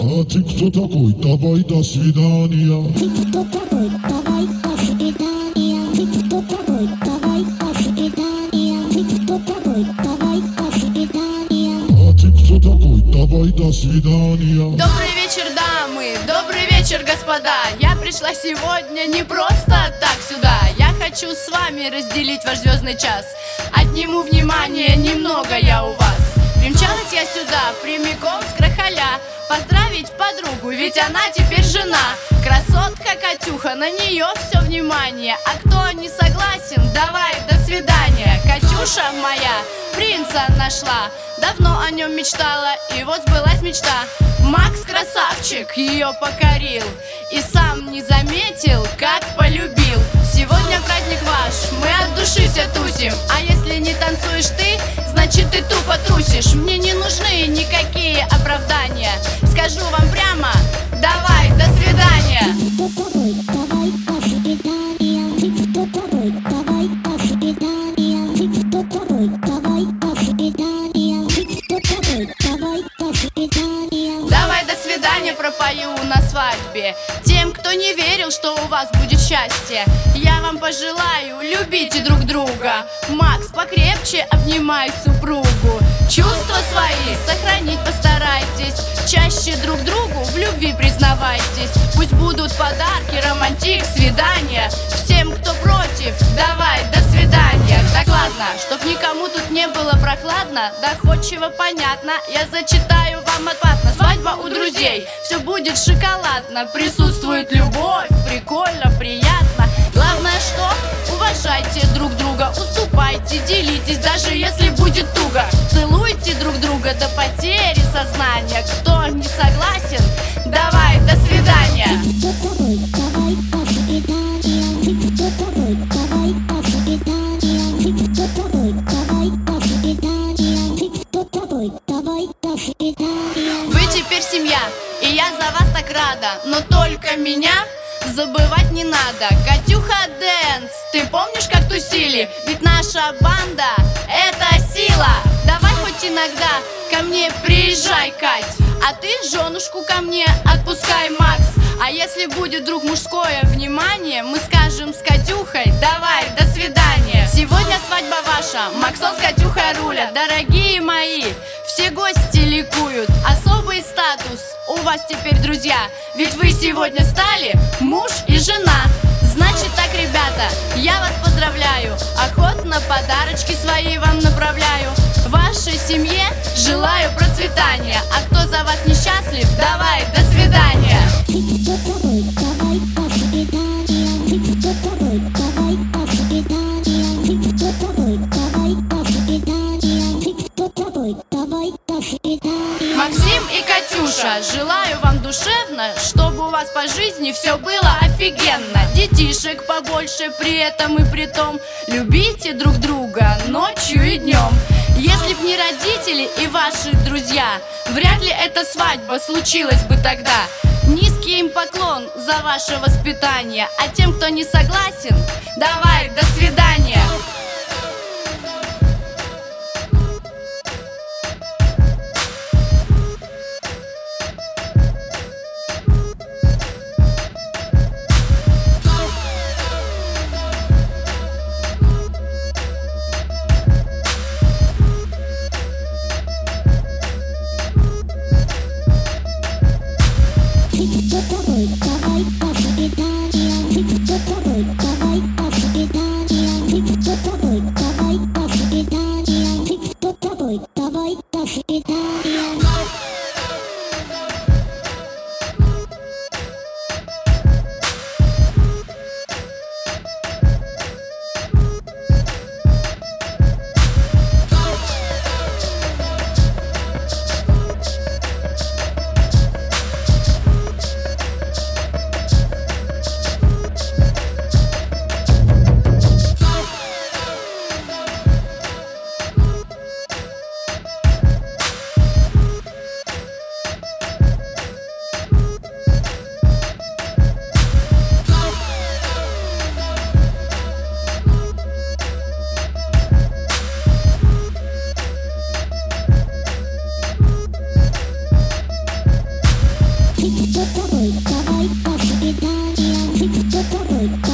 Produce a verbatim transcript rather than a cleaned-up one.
А ты кто такой? Давай до свидания. Ты кто такой? Давай до свидания. Ты кто такой? Давай до свидания. Ты кто такой? Давай до свидания. А ты кто такой? Давай до свидания. Добрый вечер, дамы, добрый вечер, господа. Я пришла сегодня не просто так сюда. Я хочу с вами разделить ваш звездный час. Отниму внимание немного я у вас. Примчалась я сюда прямиком с Крахаля поздравить подругу, ведь она теперь жена. Красотка Катюха, на нее все внимание. А кто не согласен, давай до свидания. Катюша моя принца нашла, давно о нем мечтала, и вот сбылась мечта. Макс красавчик ее покорил и сам не заметил, как полюбил. Сегодня праздник ваш, мы от души все тусим. А если не танцуешь ты, значит ты тупо трусишь. Мне не нужны никакие оправдания. Скажу вам прямо, давай, до свидания. Ты кто такой? Давай до свидания. Ты кто такой? Давай до свидания. Ты кто такой? Давай до свидания. Ты кто такой? Давай до свидания. Давай, до свидания пропою на свадьбе тем, кто не верил, что у вас будет счастье. Я вам пожелаю, любите друг друга. Макс, покрепче обнимай супругу. Чувства свои сохранить постарайтесь. Чаще друг другу в любви признавайтесь. Пусть будут подарки, романтик, свидания. Всем, кто против, давай, до свидания. Так ладно, чтоб никому тут не было прохладно, доходчиво понятно, я зачитаю вам отпадно. Свадьба у друзей, все будет шоколадно. Присутствует любовь, прикольно, приятно. Главное, что уважайте друг друга, уступайте, делитесь, даже если будет туго. Целуйте друг друга до потери сознания. Кто не согласен, давай, до свидания. Ты кто такой? Давай до свидания. Ты кто такой? Давай до свидания. Ты кто такой? Давай до свидания. Ты кто такой? Давай до свидания. Вы теперь семья, и я за вас так рада. Но только меня забывать не надо. Катюха Дэнс, ты помнишь, как тусили? Ведь наша банда — это сила. Давай хоть иногда ко мне приезжай, Кать, а ты женушку ко мне отпускай, Макс. А если будет вдруг мужское внимание, мы скажем с Катюхой давай, до свидания. Сегодня свадьба ваша, Максон с Катюхой рулят. Дорогие мои, все гости ликуют. Особый статус у вас теперь, друзья, ведь вы сегодня стали муж и жена. Значит так, ребята, я вас поздравляю. Охотно подарочки свои вам направляю. Вашей семье желаю процветания. А кто за вас несчастлив, давай, до свидания. Ты кто такой? Давай до свидания. Ты кто такой? Давай до свидания. Ты кто такой? Давай до свидания. Ты кто такой? Давай до свидания. Максим и Катюша, желаю вам душевно, чтобы у вас по жизни все было офигенно. Детишек побольше при этом и при том. Любите друг друга ночью и днем. Если б не родители и ваши друзья, вряд ли эта свадьба случилась бы тогда. Низкий им поклон за ваше воспитание. А тем, кто не согласен, давай, до свидания. Ты кто такой? Давай до свидания. Ты кто такой? Давай до свидания. Ты кто такой? Давай до свидания. Ты кто такой? Давай до свидания. Давай, до свидания, до тобой.